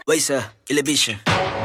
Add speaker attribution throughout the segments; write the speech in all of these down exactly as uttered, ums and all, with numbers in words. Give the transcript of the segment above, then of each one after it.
Speaker 1: Waisa, Elevation.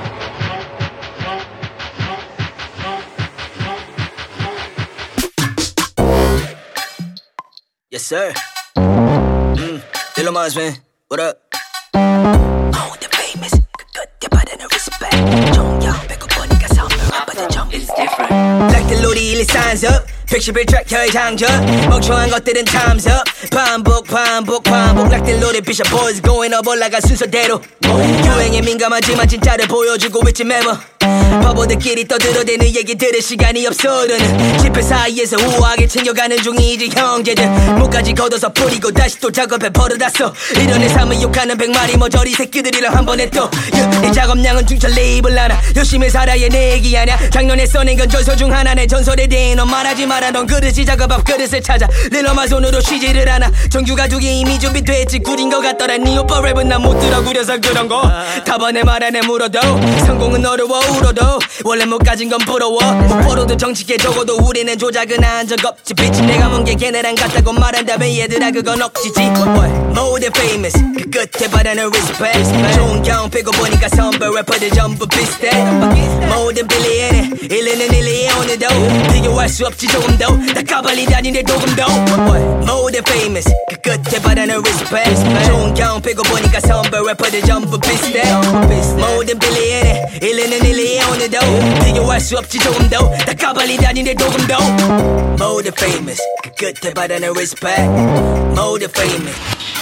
Speaker 1: Yes, sir. Mm, Dilo Mars, man. What up? Oh, the famous. 그때 받은 respect. 종영 배고 보니까 선물 받은 정. It's different. Like the Lodi, it signs up. 백십일 트랙 혀의 장전. 멍청한 것들은 time's up. 반복, 반복, 반복. Like the Lodi, Bishop Boys going up. 올라가 순서대로. 유행에 민감하지만 진짜를 보여주고 있지 매번. 바보들끼리 떠들어대는 얘기 들을 시간이 없어. 너는 집회 사이에서 우아하게 챙겨가는 중이지 형제들. 목까지 걷어서 뿌리고 다시 또 작업해 버려놨어. 이런 내 삶을 욕하는 백마리 머저리 새끼들이랑 한 번에 또 내 작업량은 중철 레이블 하나. 열심히 살아야 내 얘기 아냐. 작년에 써낸 건 전설 중 하나. 내 전설에 대해 넌 말하지 마라. 넌 그릇이 작업 앞 그릇을 찾아. 늘 너만 손으로 쉬지를 않아. 정규 가족이 이미 준비됐지. 구린 거 같더라. 네 오빠 랩은 난 못 들어 구려서 그런 거. 답안에 말 안에 물어도 성공은 어려워 울어도 원래 못 가진 건 부러워. 포로도 정치계 적어도 우리는 조작은 한 적 없지. 비치 내가 먼 게 걔네랑 같다고 말한다면 얘들아 그건 억지지. More than famous 그 끝에 바라는 respect. 좋은 경 빼고 보니까 선배 래퍼들 전부 비슷해. More than billion 일리는 일리에 오늘도 비교할 수 없지 조금 더. 나 까발리 다니는데 조금 더. More than famous 그 끝에 바라는 respect. 좋은 경 빼고 보니까 선배 래퍼들 전부 비슷해. More than billion 일리는 일리에 오늘도 비교할 수 없지 조금 더. 나 까발리 다니는데 조금 더. More than famous 그 끝에 바라는 respect. More than famous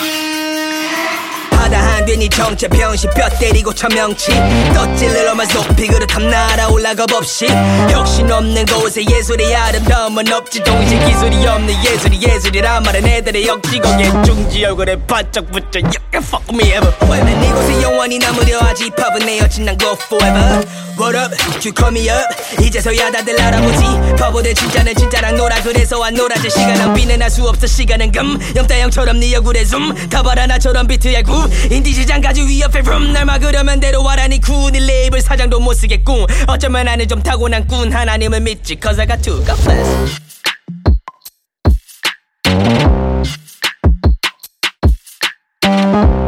Speaker 1: 하다 한되니 정체 병신 뼈 때리고 천명치. 덧질러만 높이 그렇담 날아올라가 없이. 혁신 없는 곳에 예술의 아름다움은 없지. 동시에 기술이 없는 예술이 예술이란 말은 애들의 역지곡에 중지 얼굴에 바짝 붙여. You can fuck me ever. 난 이곳에 영원히 남으려 하지. 힙합은 내 여친 난 go forever. What up? You call me up. 이제서야 다들 알아보지. 바보들 진짜는 진짜랑 놀아. 그래서 안 놀아줄 시간 낭비는 할 수 없어. 시간은 금 영따형처럼 네 얼굴에 zoom. 다바라 나처럼 비트에 굽. 인디 시장까지 위협해 from. 날 막으려면 데려와라니 군. 이 레이블 사장도 못 쓰겠군. 어쩌면 나는 좀 타고난 꾼. 하나님을 믿지 cause I got to go fast.
Speaker 2: Thank you.